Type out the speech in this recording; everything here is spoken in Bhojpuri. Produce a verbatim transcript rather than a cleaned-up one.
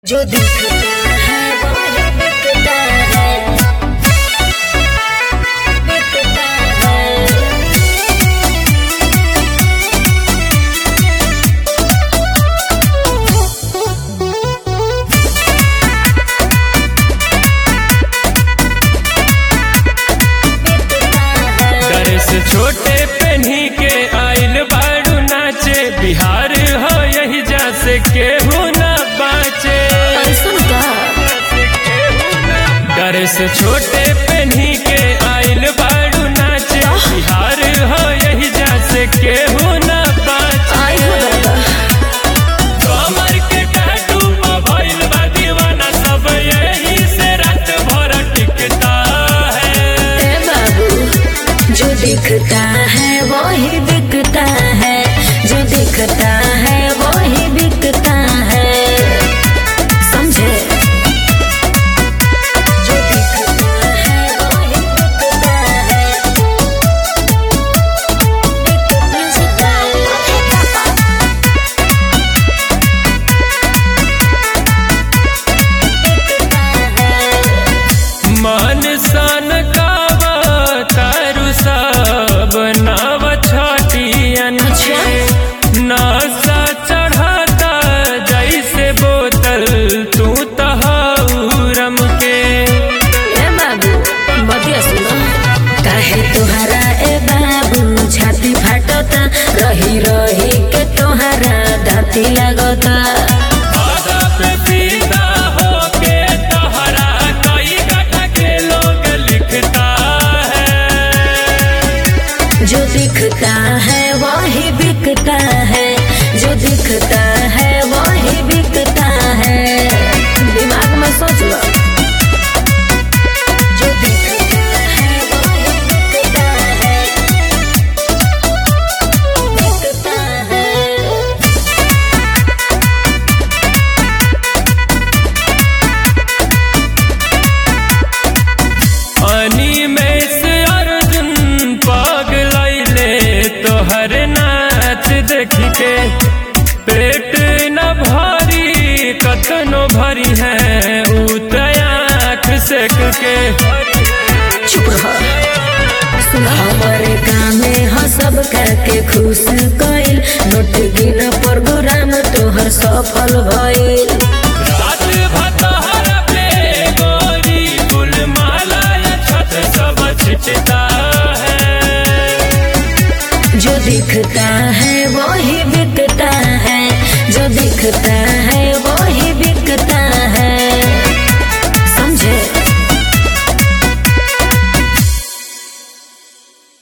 जो दिखता है वही बिकता है, बिकता है। दरस छोटे पहनी के आइल बारू नाचे, बिहार हो यही जैसे केहू न बाचे। दरस छोटे पहनी के आइल बारू नाचे, बिहार हो यही जैसे केहू न बाचे। कमर के टैटू में भइल बा दीवाना, सब यही से रात भर टिकता है। जो दिखता है वही बिकता है, जो दिखता है वही बिकता है, समझे। जो दिखता है वही बिकता है, बिकता है। मन सन कावा तारू सब नव छटियन के, नशा चढ़ाता जैसे बोतल तू तहरम के। ए बाबू बतिया सुनो, काहे तोहरा ए बाबू छाती फाटता, रही रही के तोहरा दाती लगता। आधा पे सीधा होके तोहरा कई गठा के लोग लिखता है। जो दिखता है वही बिकता है, जो दिखता है वही बिकता है, दिमाग में सोच लो। जो दिखता है वही बिकता है, बिकता है। अनिमेष अर्जुन पगलैले तोहर नाच देख के, पेट न भरी कतनो भरी है उत आँख सेक के। चुप रह, सुन हमारे काम में ह सब के खुश कइल, नोट गिन प्रोग्राम तोहर सफल भइल।